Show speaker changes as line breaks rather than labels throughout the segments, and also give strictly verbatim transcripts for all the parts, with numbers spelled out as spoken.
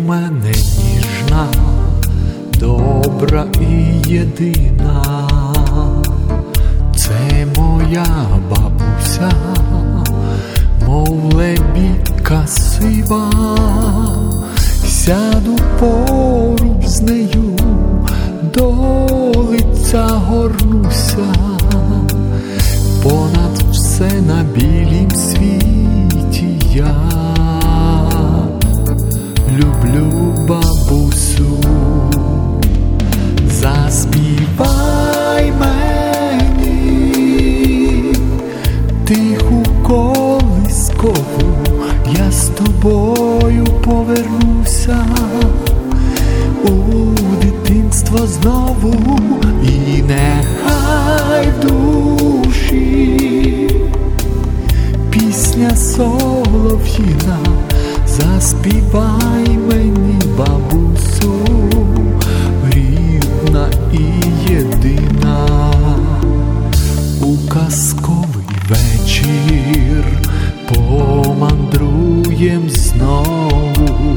мене ніжна, добра і єдина, це моя бабуся, мов лебідка сива. Сяду поруч з нею, до лиця горнуся, понад все на білім світі я люблю бабусю. Заспівай мені тиху колискову, я з тобою повернуся у дитинство знову, і нехай в душі пісня солов'їна. Заспівай мені, бабусю, рідна і єдина. У казковий вечір помандруєм знову,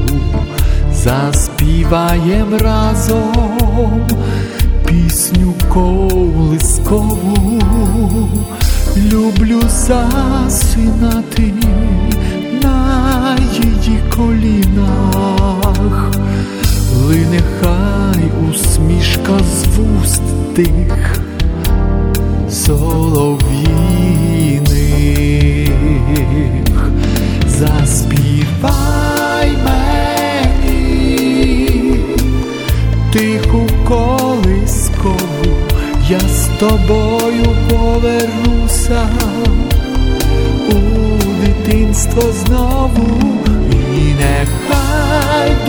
заспіваєм разом пісню колискову. Люблю засинати на її колінах, лине хай усмішка з вуст тих солов'їних. Заспівай мені тиху колискову, я з тобою повернуся у дитинство знову, і нехай в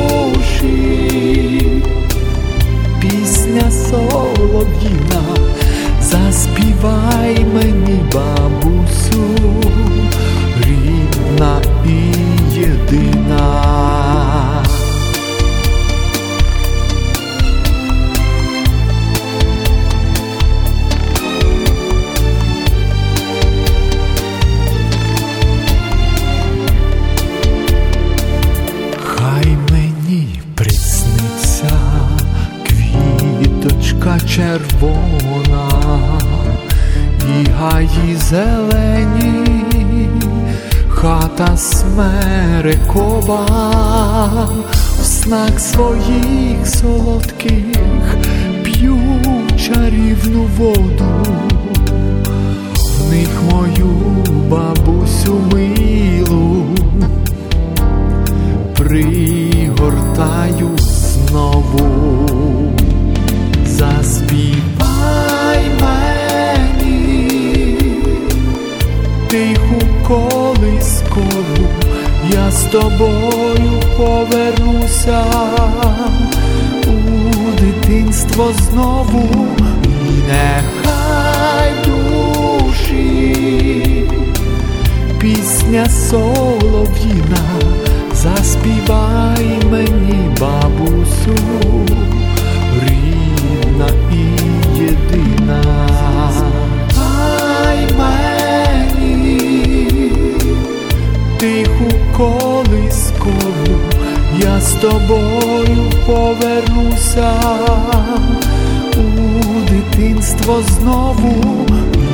душі пісня солов'їна. Заспівай мені, бабусю, рідна і єдина. Квіточка червона і гаї зелені, хата смерекова, в снах своїх солодких п'ю чарівну воду. В них мою бабусю милу пригортаю знову. Заспівай мені тиху колискову, я з тобою повернуся у дитинство знову, і нехай в душі пісня солов'їна. Заспівай мені, бабусю, рідна і єдина. Заспівай мені тиху колискову, я з тобою повернуся у дитинство знову,